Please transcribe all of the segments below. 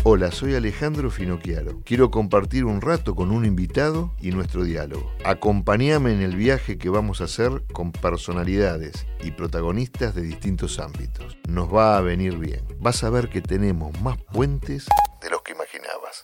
Hola, soy Alejandro Finocchiaro. Quiero compartir un rato con un invitado y nuestro diálogo. Acompáñame en el viaje que vamos a hacer con personalidades y protagonistas de distintos ámbitos. Nos va a venir bien. Vas a ver que tenemos más puentes de los que imaginabas.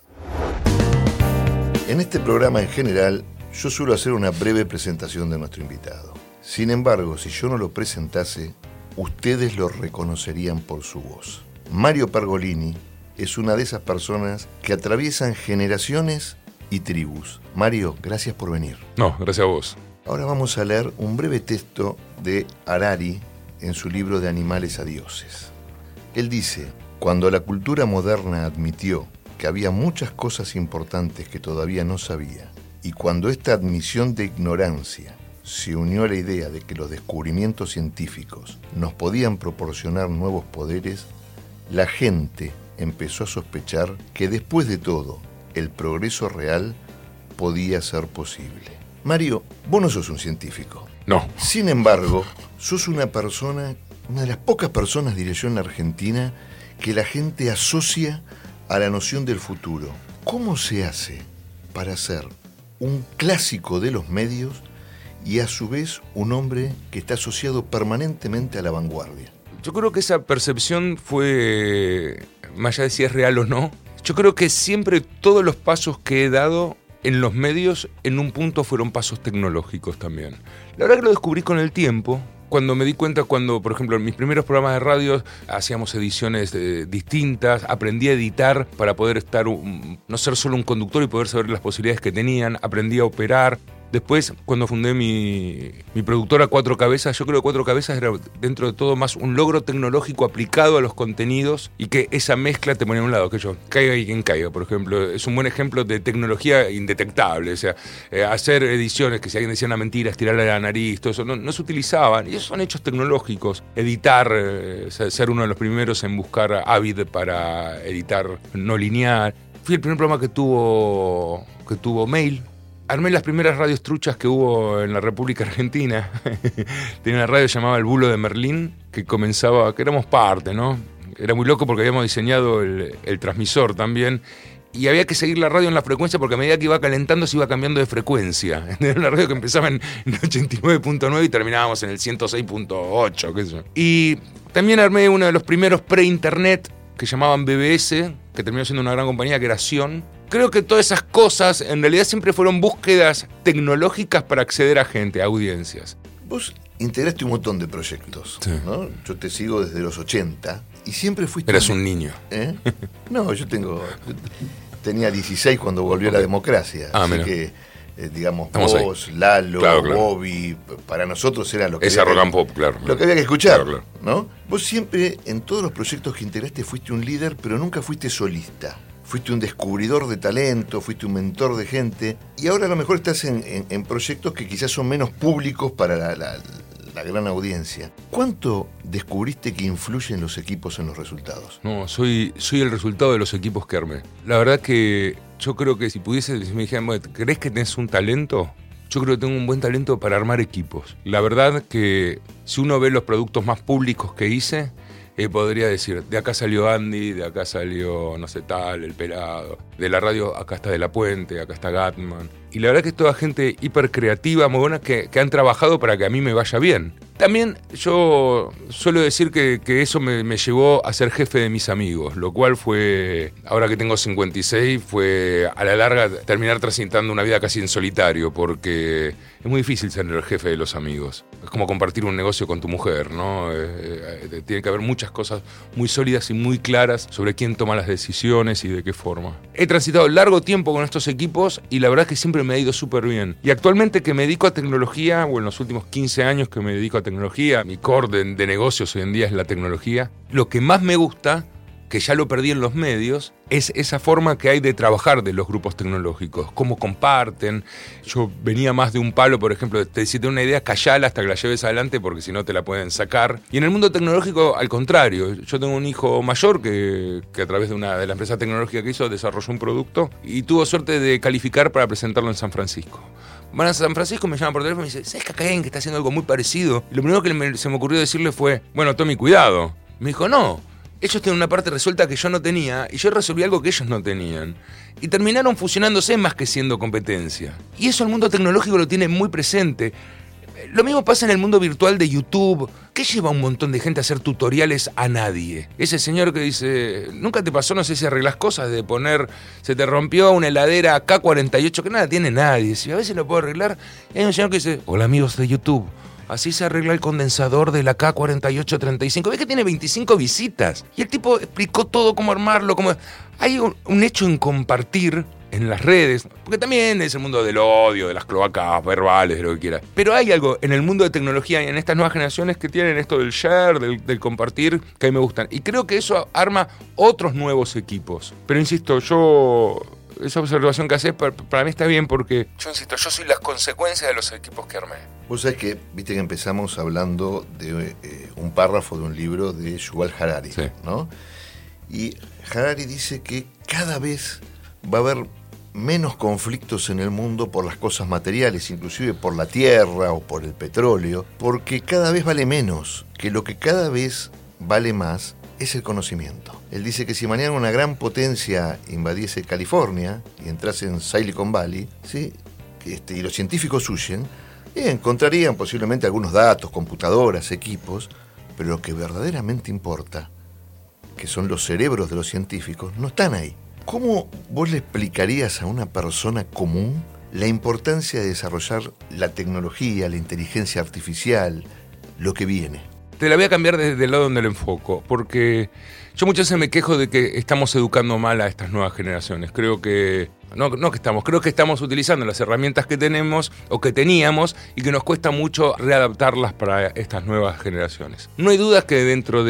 En este programa en general, yo suelo hacer una breve presentación de nuestro invitado. Sin embargo, si yo no lo presentase, ustedes lo reconocerían por su voz. Mario Pergolini es una de esas personas que atraviesan generaciones y tribus. Mario, gracias por venir. No, gracias a vos. Ahora vamos a leer un breve texto de Harari en su libro de Animales a Dioses. Él dice: cuando la cultura moderna admitió que había muchas cosas importantes que todavía no sabía, y cuando esta admisión de ignorancia se unió a la idea de que los descubrimientos científicos nos podían proporcionar nuevos poderes, la gente empezó a sospechar que después de todo, el progreso real podía ser posible. Mario, vos no sos un científico. No. Sin embargo, sos una persona, una de las pocas personas, diré yo, en la Argentina, que la gente asocia a la noción del futuro. ¿Cómo se hace para ser un clásico de los medios y a su vez un hombre que está asociado permanentemente a la vanguardia? Yo creo que esa percepción fue, más allá de si es real o no, yo creo que siempre todos los pasos que he dado en los medios en un punto fueron pasos tecnológicos también. La verdad que lo descubrí con el tiempo, cuando me di cuenta, por ejemplo, en mis primeros programas de radio hacíamos ediciones distintas, aprendí a editar para poder estar, no ser solo un conductor y poder saber las posibilidades que tenían, aprendí a operar. Después, cuando fundé mi productora Cuatro Cabezas, yo creo que Cuatro Cabezas era dentro de todo más un logro tecnológico aplicado a los contenidos y que esa mezcla te ponía a un lado, que yo, caiga y quien caiga, por ejemplo. Es un buen ejemplo de tecnología indetectable, o sea, hacer ediciones que si alguien decía una mentira, estirarle a la nariz, todo eso, no se utilizaban. Y esos son hechos tecnológicos. Editar, ser uno de los primeros en buscar Avid para editar no lineal. Fui el primer programa que tuvo mail. Armé las primeras radios truchas que hubo en la República Argentina. Tenía una radio llamada El Bulo de Merlín, que comenzaba, que éramos parte, ¿no? Era muy loco porque habíamos diseñado el transmisor también. Y había que seguir la radio en la frecuencia porque a medida que iba calentando se iba cambiando de frecuencia. Era una radio que empezaba en 89.9 y terminábamos en el 106.8, qué sé yo. Y también armé uno de los primeros pre-internet que llamaban BBS, que terminó siendo una gran compañía, que era Sion. Creo que todas esas cosas en realidad siempre fueron búsquedas tecnológicas para acceder a gente, a audiencias. Vos integraste un montón de proyectos, sí, ¿no? Yo te sigo desde los 80 y siempre fuiste... Eras un niño. ¿Eh? No, tenía 16 cuando volvió la democracia, así mira. Que, digamos, estamos vos, ahí. Lalo, claro. Bobby, para nosotros era lo que esa rock and pop, claro. Lo que había que escuchar, claro. ¿No? Vos siempre, en todos los proyectos que integraste, fuiste un líder, pero nunca fuiste solista. Fuiste un descubridor de talento, fuiste un mentor de gente, y ahora a lo mejor estás en proyectos que quizás son menos públicos para la gran audiencia. ¿Cuánto descubriste que influyen los equipos en los resultados? No, soy el resultado de los equipos que armé. La verdad que yo creo que si me dijeran, bueno, ¿crees que tenés un talento? Yo creo que tengo un buen talento para armar equipos. La verdad que si uno ve los productos más públicos que hice, podría decir, de acá salió Andy, de acá salió, no sé, tal, El Pelado. De la radio, acá está De La Puente, acá está Gatman. Y la verdad que es toda gente hiper creativa, muy buena, que han trabajado para que a mí me vaya bien. También yo suelo decir que eso me llevó a ser jefe de mis amigos, lo cual fue, ahora que tengo 56, fue a la larga terminar transitando una vida casi en solitario, porque es muy difícil ser el jefe de los amigos. Es como compartir un negocio con tu mujer, ¿no? Tiene que haber muchas cosas muy sólidas y muy claras sobre quién toma las decisiones y de qué forma. He transitado largo tiempo con estos equipos y la verdad es que siempre me ha ido súper bien. Y actualmente que me dedico a tecnología, o en los últimos 15 años que me dedico a tecnología, mi core de negocios hoy en día es la tecnología, lo que más me gusta, que ya lo perdí en los medios, es esa forma que hay de trabajar de los grupos tecnológicos, cómo comparten. Yo venía más de un palo, por ejemplo, te decía una idea, callala hasta que la lleves adelante porque si no te la pueden sacar. Y en el mundo tecnológico, al contrario, yo tengo un hijo mayor que a través de una de la empresa tecnológica que hizo, desarrolló un producto y tuvo suerte de calificar para presentarlo en San Francisco. Van a San Francisco, me llaman por teléfono y me dice, ¿sabes que acá hay alguien que está haciendo algo muy parecido? Y lo primero que se me ocurrió decirle fue, bueno, Tommy, cuidado. Me dijo, no, ellos tienen una parte resuelta que yo no tenía y yo resolví algo que ellos no tenían. Y terminaron fusionándose más que siendo competencia. Y eso el mundo tecnológico lo tiene muy presente. Lo mismo pasa en el mundo virtual de YouTube. ¿Qué lleva a un montón de gente a hacer tutoriales a nadie? Ese señor que dice, ¿nunca te pasó, no sé si arreglás cosas, de poner, se te rompió una heladera K48 que nada tiene nadie? Si a veces lo puedo arreglar. Y hay un señor que dice, hola amigos de YouTube, así se arregla el condensador de la K4835. ¿Ves que tiene 25 visitas? Y el tipo explicó todo, cómo armarlo, cómo... Hay un hecho en compartir en las redes, porque también es el mundo del odio, de las cloacas verbales, de lo que quieras. Pero hay algo en el mundo de tecnología y en estas nuevas generaciones que tienen esto del share, del compartir, que a mí me gustan. Y creo que eso arma otros nuevos equipos. Pero insisto, esa observación que haces para mí está bien porque, yo insisto, yo soy las consecuencias de los equipos que armé. Vos sabés que, viste que empezamos hablando de un párrafo de un libro de Yuval Harari, sí, ¿no? Y Harari dice que cada vez va a haber menos conflictos en el mundo por las cosas materiales, inclusive por la tierra o por el petróleo, porque cada vez vale menos, que lo que cada vez vale más es el conocimiento. Él dice que si mañana una gran potencia invadiese California y entrase en Silicon Valley, ¿sí? Y los científicos huyen, encontrarían posiblemente algunos datos, computadoras, equipos, pero lo que verdaderamente importa, que son los cerebros de los científicos, no están ahí. ¿Cómo vos le explicarías a una persona común la importancia de desarrollar la tecnología, la inteligencia artificial, lo que viene? Te la voy a cambiar desde el lado donde lo enfoco, porque yo muchas veces me quejo de que estamos educando mal a estas nuevas generaciones. Creo que creo que estamos utilizando las herramientas que tenemos o que teníamos y que nos cuesta mucho readaptarlas para estas nuevas generaciones. No hay dudas que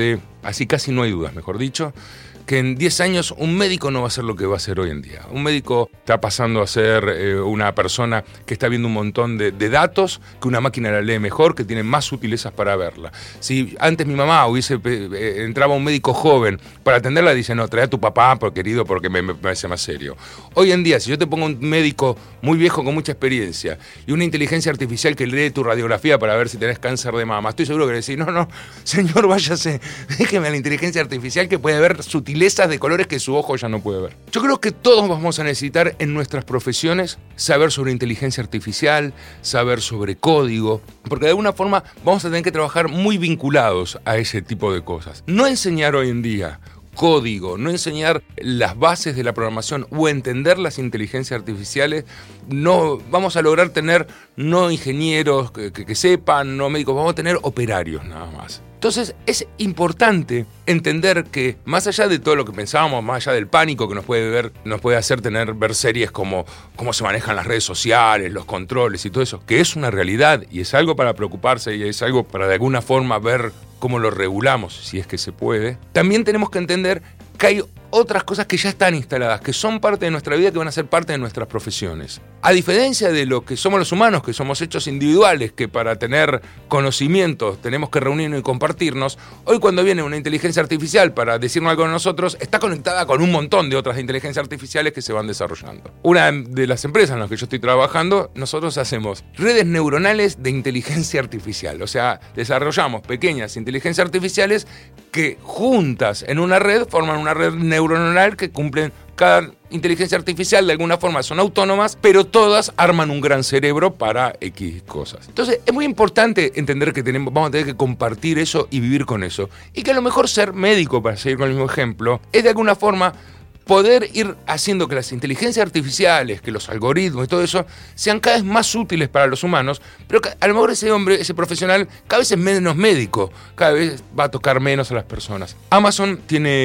casi no hay dudas, mejor dicho, que en 10 años un médico no va a ser lo que va a ser hoy en día. Un médico está pasando a ser una persona que está viendo un montón de datos, que una máquina la lee mejor, que tiene más sutilezas para verla. Si antes mi mamá entraba un médico joven para atenderla, dice, no, trae a tu papá, querido, porque me parece más serio. Hoy en día, si yo te pongo un médico muy viejo con mucha experiencia y una inteligencia artificial que lee tu radiografía para ver si tenés cáncer de mama, estoy seguro que le decís, no, señor, váyase, déjeme a la inteligencia artificial que puede ver sutilezas de colores que su ojo ya no puede ver. Yo creo que todos vamos a necesitar en nuestras profesiones saber sobre inteligencia artificial, saber sobre código, porque de alguna forma vamos a tener que trabajar muy vinculados a ese tipo de cosas. No enseñar hoy en día código, no enseñar las bases de la programación o entender las inteligencias artificiales, no vamos a lograr tener no ingenieros que sepan, no médicos, vamos a tener operarios nada más. Entonces es importante entender que más allá de todo lo que pensábamos, más allá del pánico que nos puede hacer ver series como cómo se manejan las redes sociales, los controles y todo eso, que es una realidad y es algo para preocuparse y es algo para de alguna forma ver cómo lo regulamos, si es que se puede, también tenemos que entender que hay otras cosas que ya están instaladas, que son parte de nuestra vida, que van a ser parte de nuestras profesiones. A diferencia de lo que somos los humanos, que somos hechos individuales, que para tener conocimientos tenemos que reunirnos y compartirnos, hoy cuando viene una inteligencia artificial para decirnos algo de nosotros, está conectada con un montón de otras inteligencias artificiales que se van desarrollando. Una de las empresas en las que yo estoy trabajando, nosotros hacemos redes neuronales de inteligencia artificial. O sea, desarrollamos pequeñas inteligencias artificiales que juntas en una red forman una red neuronal que cumplen cada inteligencia artificial de alguna forma, son autónomas, pero todas arman un gran cerebro para X cosas. Entonces es muy importante entender que vamos a tener que compartir eso y vivir con eso. Y que a lo mejor ser médico, para seguir con el mismo ejemplo, es de alguna forma poder ir haciendo que las inteligencias artificiales, que los algoritmos y todo eso sean cada vez más útiles para los humanos, pero que a lo mejor ese profesional cada vez es menos médico, cada vez va a tocar menos a las personas. Amazon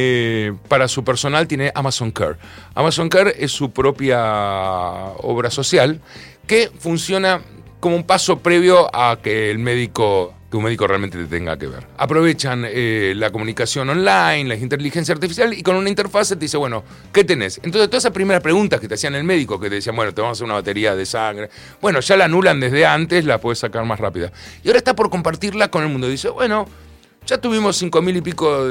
para su personal tiene Amazon Care. Amazon Care es su propia obra social que funciona como un paso previo a que un médico realmente te tenga que ver. Aprovechan la comunicación online, la inteligencia artificial y con una interfaz te dice, bueno, ¿qué tenés? Entonces todas esas primeras preguntas que te hacían el médico, que te decían, bueno, te vamos a hacer una batería de sangre, bueno, ya la anulan desde antes, la puedes sacar más rápida. Y ahora está por compartirla con el mundo. Dice, bueno, Ya tuvimos 5.000 y pico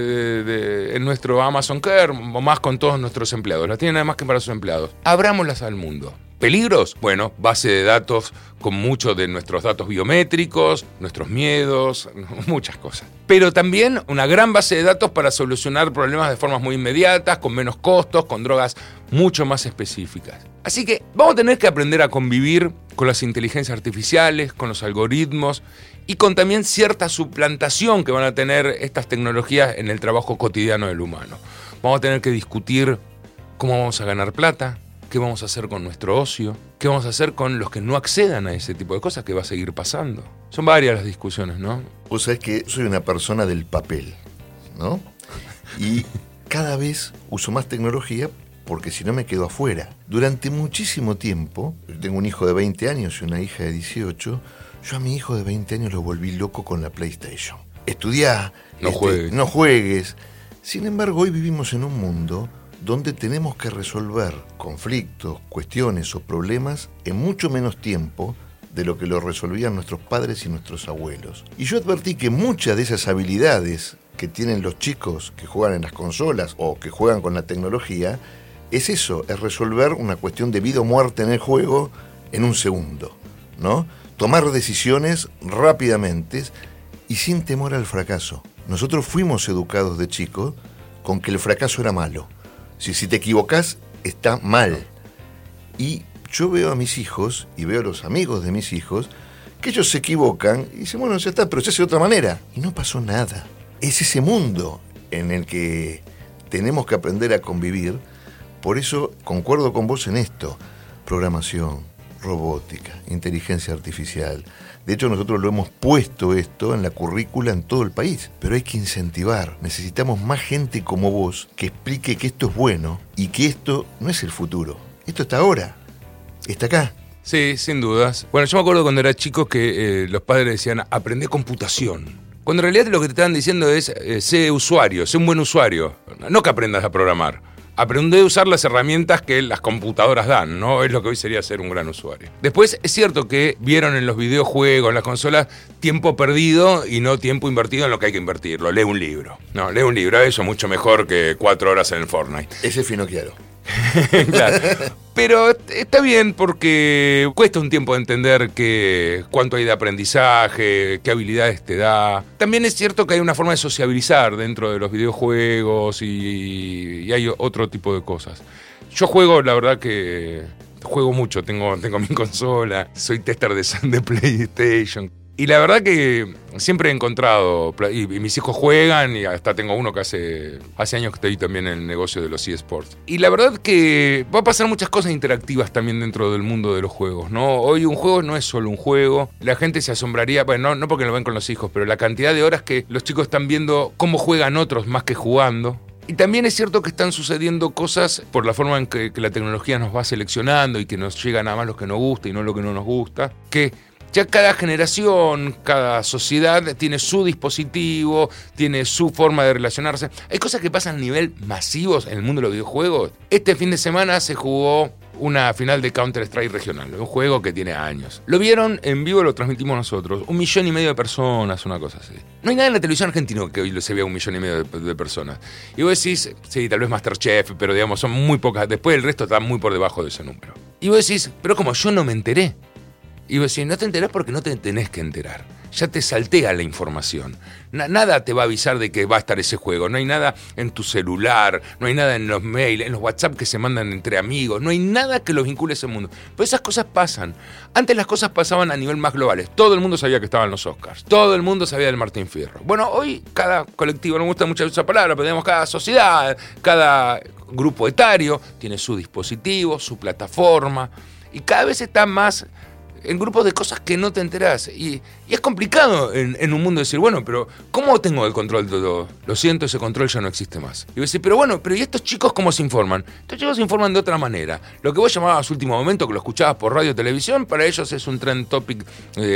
en nuestro Amazon Care, o más con todos nuestros empleados. Las tienen además que para sus empleados. Abrámoslas al mundo. ¿Peligros? Bueno, base de datos con muchos de nuestros datos biométricos, nuestros miedos, muchas cosas. Pero también una gran base de datos para solucionar problemas de formas muy inmediatas, con menos costos, con drogas mucho más específicas. Así que vamos a tener que aprender a convivir con las inteligencias artificiales, con los algoritmos y con también cierta suplantación que van a tener estas tecnologías en el trabajo cotidiano del humano. Vamos a tener que discutir cómo vamos a ganar plata, qué vamos a hacer con nuestro ocio, qué vamos a hacer con los que no accedan a ese tipo de cosas que va a seguir pasando. Son varias las discusiones, ¿no? Vos sabés que soy una persona del papel, ¿no? Y cada vez uso más tecnología porque si no me quedo afuera. Durante muchísimo tiempo, tengo un hijo de 20 años y una hija de 18, yo a mi hijo de 20 años lo volví loco con la PlayStation. Estudiá, no juegues. Sin embargo, hoy vivimos en un mundo donde tenemos que resolver conflictos, cuestiones o problemas en mucho menos tiempo de lo que lo resolvían nuestros padres y nuestros abuelos. Y yo advertí que muchas de esas habilidades que tienen los chicos que juegan en las consolas o que juegan con la tecnología, es eso, es resolver una cuestión de vida o muerte en el juego en un segundo, ¿no? Tomar decisiones rápidamente y sin temor al fracaso. Nosotros fuimos educados de chicos con que el fracaso era malo. Si te equivocás, está mal. Y yo veo a mis hijos y veo a los amigos de mis hijos que ellos se equivocan y dicen, bueno, ya está, pero se hace de otra manera. Y no pasó nada. Es ese mundo en el que tenemos que aprender a convivir. Por eso concuerdo con vos en esto. Programación, robótica, inteligencia artificial. De hecho, nosotros lo hemos puesto esto en la currícula en todo el país. Pero hay que incentivar. Necesitamos más gente como vos que explique que esto es bueno y que esto no es el futuro. Esto está ahora. Está acá. Sí, sin dudas. Bueno, yo me acuerdo cuando era chico que los padres decían, aprende computación. Cuando en realidad lo que te estaban diciendo es, sé usuario, sé un buen usuario. No que aprendas a programar. Aprende a usar las herramientas que las computadoras dan, ¿no? Es lo que hoy sería ser un gran usuario. Después, es cierto que vieron en los videojuegos, en las consolas, tiempo perdido y no tiempo invertido en lo que hay que invertirlo. Lee un libro. No, lee un libro, eso es mucho mejor que 4 horas en el Fortnite. Ese fino quiero. Claro. Pero está bien porque cuesta un tiempo entender cuánto hay de aprendizaje, qué habilidades te da. También es cierto que hay una forma de sociabilizar dentro de los videojuegos y hay otro tipo de cosas. Yo juego, la verdad que juego mucho, tengo mi consola, soy tester de PlayStation. Y la verdad que siempre he encontrado, y mis hijos juegan, y hasta tengo uno que hace años que estoy también en el negocio de los eSports. Y la verdad que va a pasar muchas cosas interactivas también dentro del mundo de los juegos, ¿no? Hoy un juego no es solo un juego. La gente se asombraría, bueno, no porque lo ven con los hijos, pero la cantidad de horas que los chicos están viendo cómo juegan otros más que jugando. Y también es cierto que están sucediendo cosas por la forma en que la tecnología nos va seleccionando y que nos llega nada más lo que nos gusta y no lo que no nos gusta, que ya cada generación, cada sociedad tiene su dispositivo, tiene su forma de relacionarse. Hay cosas que pasan a nivel masivos en el mundo de los videojuegos. Este fin de semana se jugó una final de Counter-Strike regional, un juego que tiene años. Lo vieron en vivo, lo transmitimos nosotros. 1,5 millones de personas, una cosa así. No hay nada en la televisión argentina que hoy se vea 1,5 millones de personas. Y vos decís, sí, tal vez MasterChef, pero digamos, son muy pocas. Después el resto está muy por debajo de ese número. Y vos decís, pero como yo no me enteré. Y vos decís, no te enterás porque no te tenés que enterar. Ya te saltea la información. Nada te va a avisar de que va a estar ese juego. No hay nada en tu celular, no hay nada en los mails, en los WhatsApp que se mandan entre amigos. No hay nada que los vincule a ese mundo. Pero esas cosas pasan. Antes las cosas pasaban a nivel más global. Todo el mundo sabía que estaban los Oscars. Todo el mundo sabía del Martín Fierro. Bueno, hoy cada colectivo, no me gusta mucho esa palabra, pero digamos cada sociedad, cada grupo etario tiene su dispositivo, su plataforma. Y cada vez está más en grupos de cosas que no te enterás. Y es complicado en un mundo decir, bueno, pero ¿cómo tengo el control de todo? Lo siento, ese control ya no existe más. Y vos decís, pero bueno, ¿y estos chicos cómo se informan? Estos chicos se informan de otra manera. Lo que vos llamabas último momento, que lo escuchabas por radio o televisión, para ellos es un trend topic,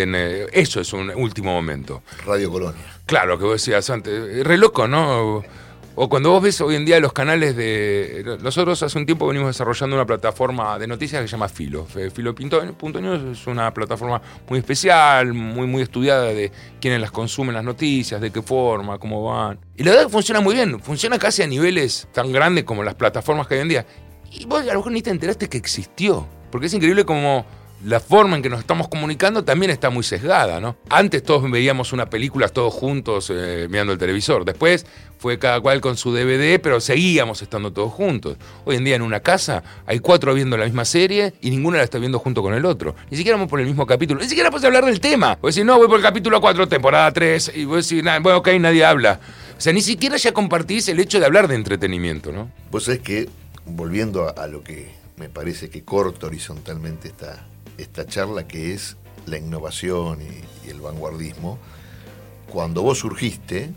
eso es un último momento. Radio Colonia. Claro, que vos decías antes, re loco, ¿no? O cuando vos ves hoy en día los canales de... Nosotros hace un tiempo venimos desarrollando una plataforma de noticias que se llama Filo. Filo.news es una plataforma muy especial, muy estudiada de quiénes las consumen las noticias, de qué forma, cómo van. Y la verdad que funciona muy bien, funciona casi a niveles tan grandes como las plataformas que hay hoy en día. Y vos a lo mejor ni te enteraste que existió, porque es increíble como la forma en que nos estamos comunicando también está muy sesgada, ¿no? Antes todos veíamos una película todos juntos mirando el televisor. Después fue cada cual con su DVD, pero seguíamos estando todos juntos. Hoy en día en una casa hay 4 viendo la misma serie y ninguno la está viendo junto con el otro. Ni siquiera vamos por el mismo capítulo. Ni siquiera puedes hablar del tema. Vos decís, no, voy por el capítulo 4, temporada 3. Y vos decís, bueno, ok, nadie habla. O sea, ni siquiera ya compartís el hecho de hablar de entretenimiento, ¿no? Vos sabés que, volviendo a lo que me parece que corta horizontalmente esta charla, que es la innovación y el vanguardismo, cuando vos surgiste,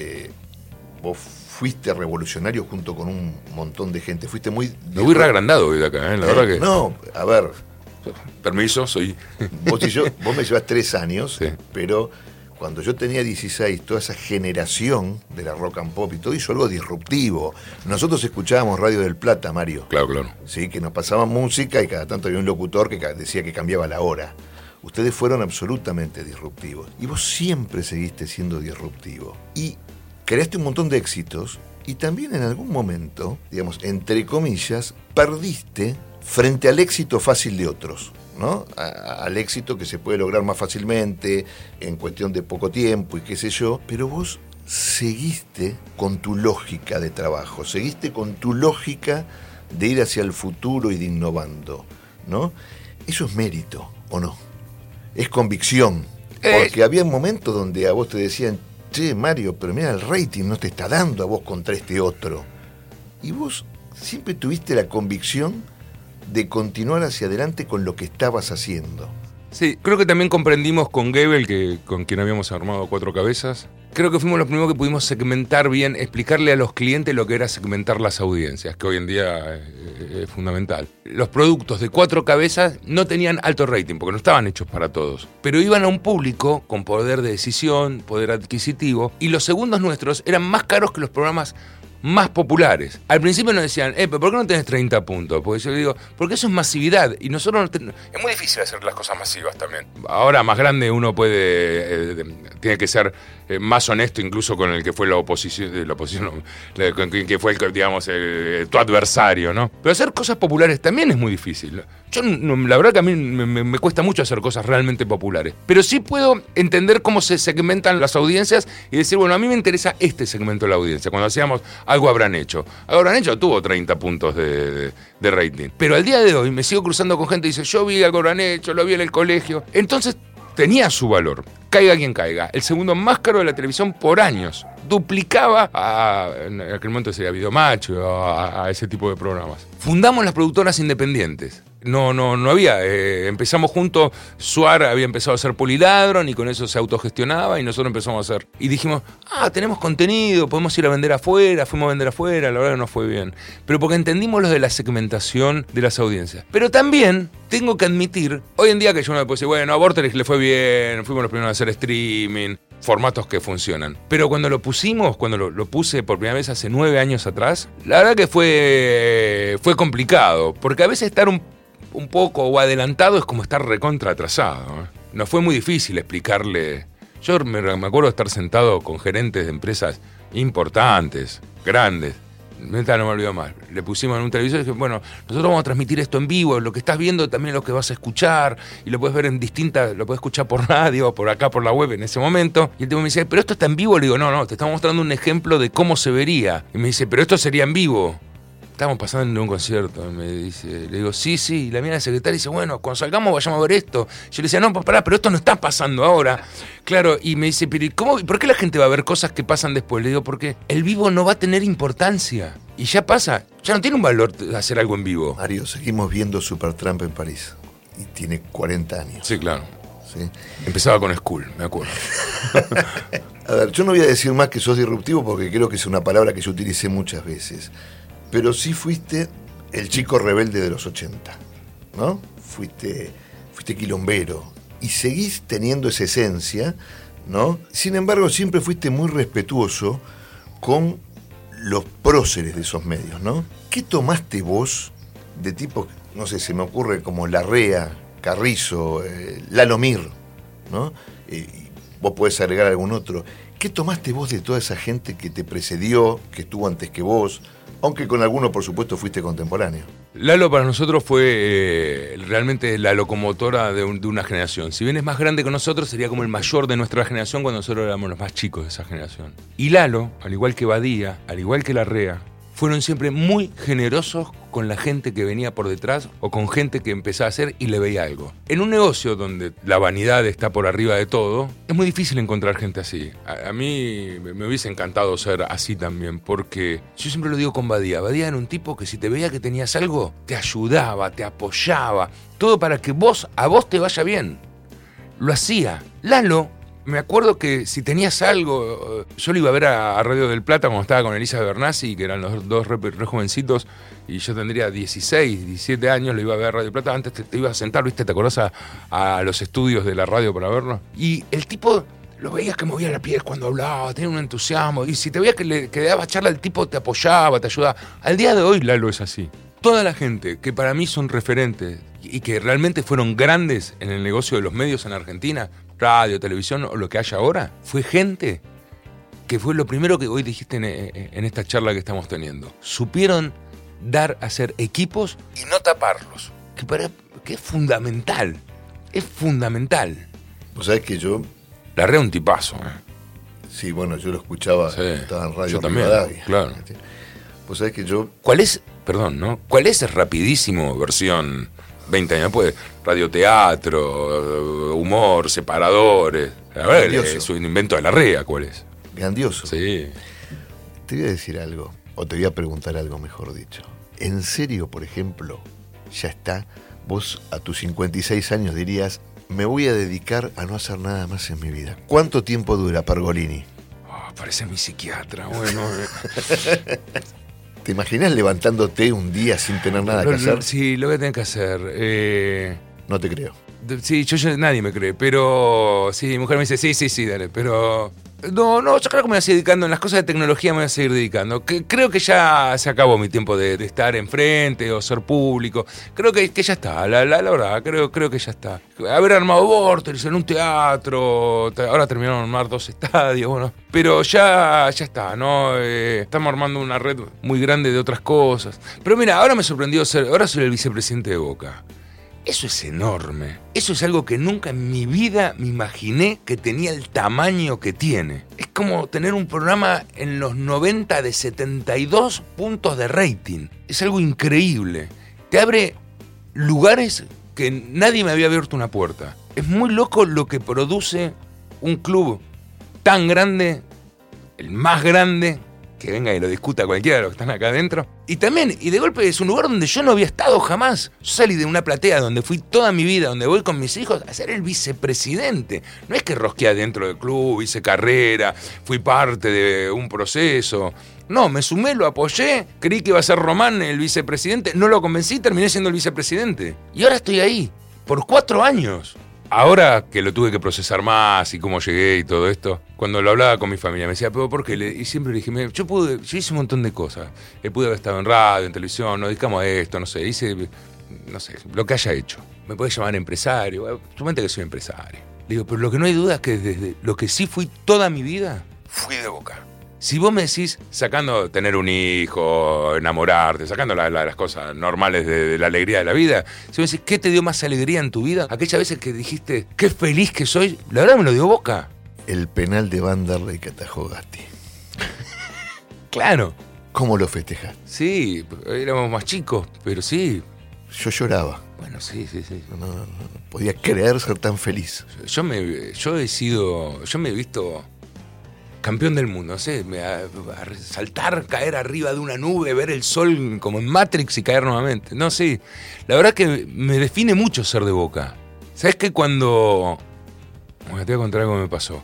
vos fuiste revolucionario junto con un montón de gente, fuiste muy... Me voy reagrandado hoy de acá, la verdad que... No, a ver... Permiso, soy... Vos me llevas 3 años, sí. Pero cuando yo tenía 16, toda esa generación de la rock and pop y todo hizo algo disruptivo. Nosotros escuchábamos Radio del Plata, Mario. Claro, claro. Sí, que nos pasaban música y cada tanto había un locutor que decía que cambiaba la hora. Ustedes fueron absolutamente disruptivos. Y vos siempre seguiste siendo disruptivo. Y creaste un montón de éxitos y también en algún momento, digamos, entre comillas, perdiste frente al éxito fácil de otros, ¿no? Al éxito que se puede lograr más fácilmente, en cuestión de poco tiempo y qué sé yo, pero vos seguiste con tu lógica de trabajo, seguiste con tu lógica de ir hacia el futuro y de innovando, ¿no? Eso es mérito, ¿o no? Es convicción, porque había momentos donde a vos te decían, che, Mario, pero mira, el rating no te está dando a vos contra este otro. Y vos siempre tuviste la convicción de continuar hacia adelante con lo que estabas haciendo. Sí, creo que también comprendimos con Goebel, con quien habíamos armado 4 cabezas, creo que fuimos los primeros que pudimos segmentar bien, explicarle a los clientes lo que era segmentar las audiencias, que hoy en día es fundamental. Los productos de 4 cabezas no tenían alto rating, porque no estaban hechos para todos, pero iban a un público con poder de decisión, poder adquisitivo, y los segundos nuestros eran más caros que los programas más populares. Al principio nos decían, pero ¿por qué no tenés 30 puntos? Porque yo digo, porque eso es masividad y nosotros es muy difícil hacer las cosas masivas también. Ahora más grande uno puede, tiene que ser más honesto incluso con el que fue la oposición, que fue tu adversario, ¿no? Pero hacer cosas populares también es muy difícil. Yo, la verdad que a mí me cuesta mucho hacer cosas realmente populares, pero sí puedo entender cómo se segmentan las audiencias y decir, bueno, a mí me interesa este segmento de la audiencia. Cuando hacíamos Algo Habrán Hecho. Algo Habrán Hecho tuvo 30 puntos de rating. Pero al día de hoy me sigo cruzando con gente que dice, yo vi Algo Habrán Hecho, lo vi en el colegio. Entonces tenía su valor. Caiga quien caiga. El segundo más caro de la televisión por años. Duplicaba en aquel momento sería Videomacho, a ese tipo de programas. Fundamos las productoras independientes. No había, empezamos juntos, Suar había empezado a hacer Poliladron y con eso se autogestionaba y nosotros empezamos a hacer. Y dijimos, tenemos contenido, podemos ir a vender afuera, fuimos a vender afuera, la verdad que no fue bien. Pero porque entendimos lo de la segmentación de las audiencias. Pero también tengo que admitir, hoy en día que yo me puedo decir, bueno, a Vorterix le fue bien, fuimos los primeros a hacer streaming, formatos que funcionan. Pero cuando lo puse por primera vez hace 9 años atrás, la verdad que fue complicado, porque a veces estar un poco o adelantado es como estar recontra atrasado, ¿eh? Nos fue muy difícil explicarle. Yo me acuerdo de estar sentado con gerentes de empresas importantes, grandes. No me olvido más. Le pusimos en un televisor y dije, bueno, nosotros vamos a transmitir esto en vivo, lo que estás viendo también es lo que vas a escuchar, y lo puedes ver lo puedes escuchar por radio, por acá, por la web en ese momento. Y el tipo me dice, pero esto está en vivo. Le digo, no, te estamos mostrando un ejemplo de cómo se vería. Y me dice, pero esto sería en vivo. Estamos pasando en un concierto, me dice, le digo, sí, y la mía la secretaria dice, bueno, cuando salgamos vayamos a ver esto. Yo le decía, no, pará, pero esto no está pasando ahora. Claro, y me dice, pero ¿cómo? ¿Por qué la gente va a ver cosas que pasan después? Le digo, porque el vivo no va a tener importancia. Y ya pasa, ya no tiene un valor hacer algo en vivo. Mario, seguimos viendo Supertramp en París. Y tiene 40 años. Sí, claro. ¿Sí? Empezaba con School, me acuerdo. A ver, yo no voy a decir más que sos disruptivo porque creo que es una palabra que yo utilicé muchas veces. Pero sí fuiste el chico rebelde de los 80, ¿no? Fuiste quilombero y seguís teniendo esa esencia, ¿no? Sin embargo, siempre fuiste muy respetuoso con los próceres de esos medios, ¿no? ¿Qué tomaste vos de tipos, no sé, se me ocurre como Larrea, Carrizo, Lalo Mir, ¿no? Vos podés agregar algún otro. ¿Qué tomaste vos de toda esa gente que te precedió, que estuvo antes que vos? Aunque con algunos, por supuesto, fuiste contemporáneo. Lalo para nosotros fue realmente la locomotora de una generación. Si bien es más grande que nosotros, sería como el mayor de nuestra generación cuando nosotros éramos los más chicos de esa generación. Y Lalo, al igual que Badía, al igual que Larrea, fueron siempre muy generosos con la gente que venía por detrás o con gente que empezaba a hacer y le veía algo. En un negocio donde la vanidad está por arriba de todo, es muy difícil encontrar gente así. A mí me hubiese encantado ser así también, porque yo siempre lo digo con Badía. Badía era un tipo que si te veía que tenías algo, te ayudaba, te apoyaba, todo para que a vos te vaya bien. Lo hacía. Lalo, me acuerdo que si tenías algo, yo lo iba a ver a Radio del Plata cuando estaba con Elisa Bernasi, que eran los dos re jovencitos, y yo tendría 16, 17 años, lo iba a ver a Radio del Plata. Antes te ibas a sentar, ¿viste? ¿Te acordás a los estudios de la radio para verlo? Y el tipo, lo veías que movía la piel cuando hablaba, tenía un entusiasmo, y si te veías que le daba charla, el tipo te apoyaba, te ayudaba. Al día de hoy Lalo es así. Toda la gente que para mí son referentes y que realmente fueron grandes en el negocio de los medios en Argentina, radio, televisión o lo que haya ahora, fue gente que fue lo primero que hoy dijiste en esta charla que estamos teniendo. Supieron hacer equipos y no taparlos, que es fundamental, es fundamental. Vos sabés que yo... Larrea un tipazo. Sí, bueno, yo lo escuchaba, sí, estaba en Radio yo también, Rivadavia. Claro. Vos sabés que yo... ¿Cuál es, perdón, ¿no? ¿Cuál es el rapidísimo versión 20 años después? Radioteatro, humor, separadores. La verdad es un invento de Larrea, ¿cuál es? Grandioso. Sí. Te voy a decir algo, o te voy a preguntar algo, mejor dicho. ¿En serio, por ejemplo, ya está? Vos a tus 56 años dirías, me voy a dedicar a no hacer nada más en mi vida. ¿Cuánto tiempo dura Pergolini? Oh, parece mi psiquiatra, bueno. ¿Te imaginas levantándote un día sin tener nada que hacer? Sí, lo voy a tener que hacer. No te creo. Sí, nadie me cree, pero sí, mi mujer me dice, sí, dale, pero... No, yo creo que me voy a seguir dedicando, en las cosas de tecnología me voy a seguir dedicando. Creo que ya se acabó mi tiempo de estar enfrente o ser público. Creo que ya está, la verdad, creo que ya está. Haber armado Vorterix en un teatro, ahora terminaron de armar 2 estadios, bueno. Pero ya está, ¿no? Estamos armando una red muy grande de otras cosas. Pero mira, ahora me sorprendió ahora soy el vicepresidente de Boca. Eso es enorme. Eso es algo que nunca en mi vida me imaginé que tenía el tamaño que tiene. Es como tener un programa en los 90 de 72 puntos de rating. Es algo increíble. Te abre lugares que nadie me había abierto una puerta. Es muy loco lo que produce un club tan grande, el más grande, que venga y lo discuta cualquiera de los que están acá adentro. Y también, y de golpe es un lugar donde yo no había estado jamás. Yo salí de una platea donde fui toda mi vida, donde voy con mis hijos a ser el vicepresidente. No es que rosqué adentro del club, hice carrera, fui parte de un proceso. No, me sumé, lo apoyé, creí que iba a ser Román el vicepresidente, no lo convencí, terminé siendo el vicepresidente. Y ahora estoy ahí, por 4 años. Ahora que lo tuve que procesar más y cómo llegué y todo esto, cuando lo hablaba con mi familia me decía, pero ¿por qué? Y siempre le dije, yo hice un montón de cosas. Pude haber estado en radio, en televisión, nos dedicamos a esto, no sé, lo que haya hecho. Me podés llamar empresario, suponete que soy empresario. Le digo, pero lo que no hay duda es que desde lo que sí fui toda mi vida, fui de Boca. Si vos me decís, sacando tener un hijo, enamorarte, sacando las cosas normales de la alegría de la vida, si vos me decís, ¿qué te dio más alegría en tu vida? Aquellas veces que dijiste, qué feliz que soy, la verdad me lo dio Boca. El penal de Vanderlei que atajó Gatti. Claro. ¿Cómo lo festejaste? Sí, éramos más chicos, pero sí. Yo lloraba. Bueno, sí. No podía creer ser tan feliz. Yo me he visto campeón del mundo, no sé, a saltar, caer arriba de una nube, ver el sol como en Matrix y caer nuevamente. No, sí, la verdad que me define mucho ser de Boca. ¿Sabes qué? Bueno, te voy a contar algo que me pasó.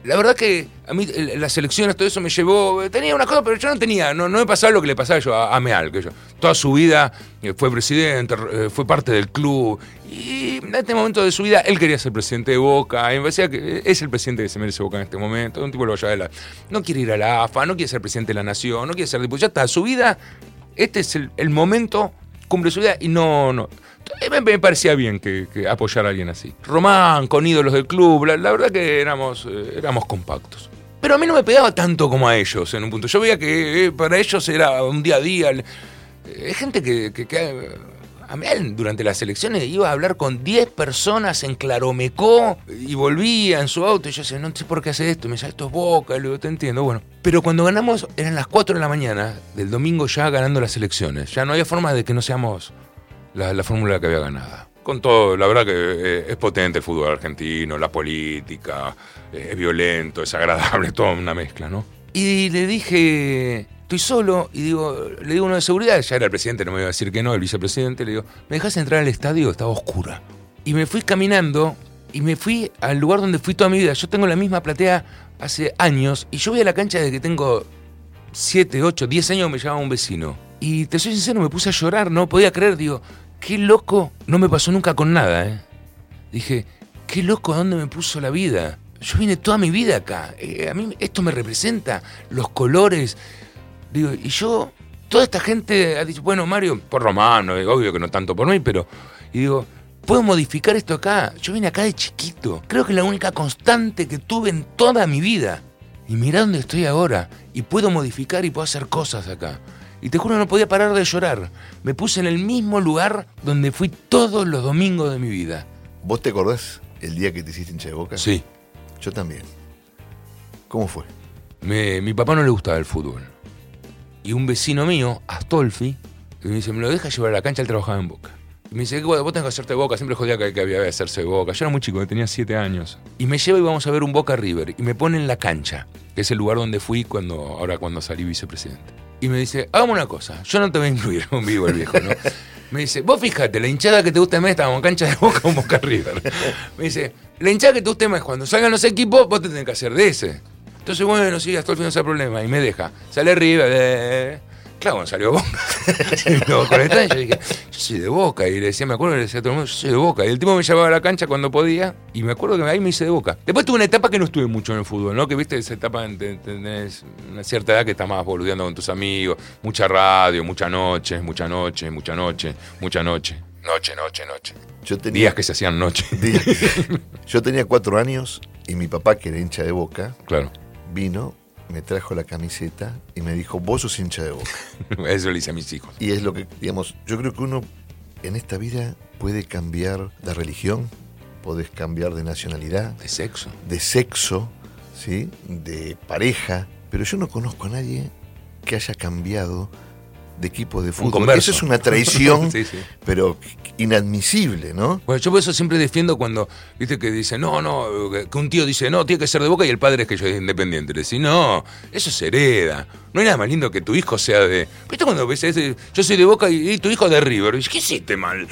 La verdad que a mí las elecciones, todo eso me llevó... Tenía una cosa, pero yo no me pasaba lo que le pasaba yo a Meal, que yo toda su vida fue presidente, fue parte del club, y en este momento de su vida él quería ser presidente de Boca, y me parecía que es el presidente que se merece Boca en este momento, un tipo lo vaya no quiere ir a la AFA, no quiere ser presidente de la Nación, no quiere ser diputado, ya está, su vida, este es el momento, cumple su vida, y no. Me parecía bien que apoyar a alguien así. Román, con ídolos del club, la verdad que éramos compactos. Pero a mí no me pegaba tanto como a ellos en un punto. Yo veía que para ellos era un día a día. Hay gente que a mí durante las elecciones iba a hablar con 10 personas en Claromecó y volvía en su auto y yo decía, no sé por qué hace esto. Y me decía, esto es Boca, luego te entiendo. Bueno, pero cuando ganamos eran las 4 de la mañana del domingo ya ganando las elecciones. Ya no había forma de que no seamos la fórmula que había ganado. Con todo, la verdad que es potente el fútbol argentino, la política, es violento, es agradable, toda una mezcla, ¿no? Y le dije, estoy solo, y le digo uno de seguridad, ya era el presidente, no me iba a decir que no, el vicepresidente, le digo, ¿me dejás entrar al estadio? Estaba oscura. Y me fui caminando, y me fui al lugar donde fui toda mi vida. Yo tengo la misma platea hace años, y yo voy a la cancha desde que tengo 7, 8, 10 años, me llamaba un vecino. Y te soy sincero, me puse a llorar, no podía creer, digo, qué loco, no me pasó nunca con nada, ¿eh? Dije, qué loco, ¿a dónde me puso la vida? Yo vine toda mi vida acá, a mí esto me representa, los colores. Digo, y yo, toda esta gente ha dicho, bueno, Mario, por Román, obvio que no tanto por mí, pero... Y digo, ¿puedo modificar esto acá? Yo vine acá de chiquito, creo que es la única constante que tuve en toda mi vida. Y mirá dónde estoy ahora, y puedo modificar y puedo hacer cosas acá. Y te juro, no podía parar de llorar. Me puse en el mismo lugar donde fui todos los domingos de mi vida. ¿Vos te acordás el día que te hiciste hincha de Boca? Sí. Yo también. ¿Cómo fue? Mi papá no le gustaba el fútbol. Y un vecino mío, Astolfi, me dice, me lo deja llevar a la cancha, él trabajaba en Boca. Y me dice, vos tenés que hacerte Boca, siempre jodía que había que hacerse Boca. Yo era muy chico, tenía 7 años. Y me lleva y vamos a ver un Boca River. Y me pone en la cancha, que es el lugar donde fui cuando salí vicepresidente. Y me dice, hagamos una cosa, yo no te voy a incluir en vivo el viejo, ¿no? Me dice, vos fíjate, la hinchada que te gusta más, estábamos en cancha de Boca o en Boca River. Me dice, la hinchada que te gusta más, cuando salgan los equipos, vos te tenés que hacer de ese. Entonces, bueno, sí, hasta el fin no hay problema. Y me deja. Sale River, claro, cuando salió Boca. No, con esta, yo dije, yo soy de Boca. Y le decía, me acuerdo, le decía a todo el mundo, yo soy de Boca. Y el tipo me llevaba a la cancha cuando podía. Y me acuerdo que ahí me hice de Boca. Después tuve una etapa que no estuve mucho en el fútbol, ¿no? Que viste esa etapa, tenés una cierta edad que estás más boludeando con tus amigos. Mucha radio, mucha noche. Noche. Días que se hacían noche. Yo tenía 4 años y mi papá, que era hincha de Boca, claro, vino, me trajo la camiseta y me dijo, vos sos hincha de Boca. Eso le hice a mis hijos. Y es lo que, digamos, yo creo que uno en esta vida puede cambiar de religión, podés cambiar de nacionalidad, de sexo, ¿sí? De pareja, pero yo no conozco a nadie que haya cambiado de equipo de fútbol. Eso es una traición, sí. Pero inadmisible, ¿no? Bueno, yo por eso siempre defiendo cuando, viste, que dice, que un tío dice, no, tiene que ser de Boca y el padre es que yo es independiente. Le decís, no, eso se hereda. No hay nada más lindo que tu hijo sea de... ¿Viste cuando ves ese, yo soy de Boca y tu hijo de River? Y dices, ¿qué hiciste mal?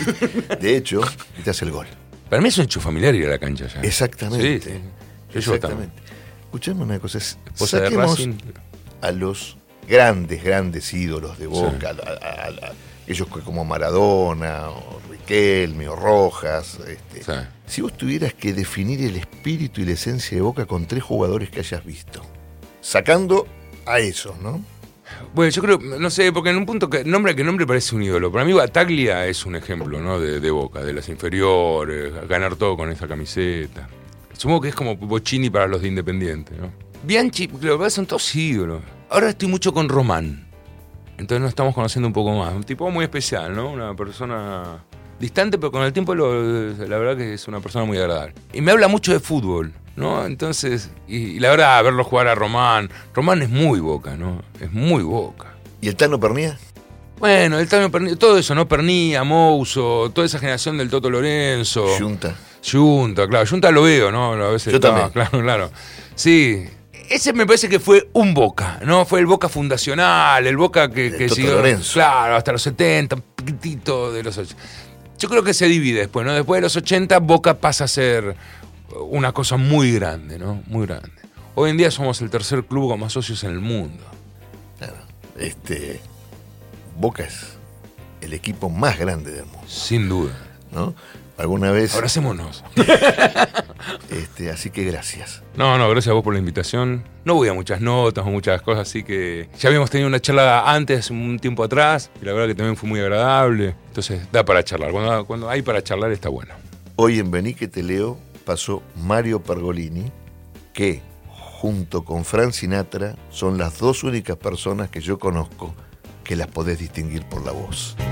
De hecho, te hace el gol. Para mí es un hecho familiar ir a la cancha ya. Exactamente. Sí. Exactamente. Escuchame una cosa, saquemos a los grandes ídolos de Boca, sí. Ellos como Maradona, o Riquelme, o Rojas. Sí. Si vos tuvieras que definir el espíritu y la esencia de Boca con 3 jugadores que hayas visto, sacando a esos, ¿no? Bueno, yo creo, no sé, porque en un punto que nombre parece un ídolo. Para mí Bataglia es un ejemplo, ¿no? De Boca, de las inferiores, ganar todo con esa camiseta. Supongo que es como Bocchini para los de Independiente, ¿no? Bianchi, la verdad son todos ídolos. Ahora estoy mucho con Román. Entonces nos estamos conociendo un poco más. Un tipo muy especial, ¿no? Una persona distante, pero con el tiempo la verdad que es una persona muy agradable. Y me habla mucho de fútbol, ¿no? Entonces, y la verdad, verlo jugar a Román es muy Boca, ¿no? Es muy Boca. ¿Y el Tano Pernía? Bueno, el Tano Pernía, todo eso, ¿no? Pernía, Mouso, toda esa generación del Toto Lorenzo. Junta, claro. Junta lo veo, ¿no? A veces yo también. Claro. Sí. Ese me parece que fue un Boca, ¿no? Fue el Boca fundacional, el Boca que siguió. Lorenzo. Claro, hasta los 70, un poquitito de los 80. Yo creo que se divide después, ¿no? Después de los 80, Boca pasa a ser una cosa muy grande, ¿no? Muy grande. Hoy en día somos el tercer club con más socios en el mundo. Claro, Boca es el equipo más grande del mundo. Sin duda. ¿No? Alguna vez. Abracémonos. Así que gracias. No, gracias a vos por la invitación. No voy a muchas notas o muchas cosas, así que ya habíamos tenido una charla antes, un tiempo atrás, y la verdad que también fue muy agradable. Entonces da para charlar. Cuando hay para charlar está bueno. Hoy en Vení que te leo pasó Mario Pergolini, que junto con Frank Sinatra son las dos únicas personas que yo conozco que las podés distinguir por la voz.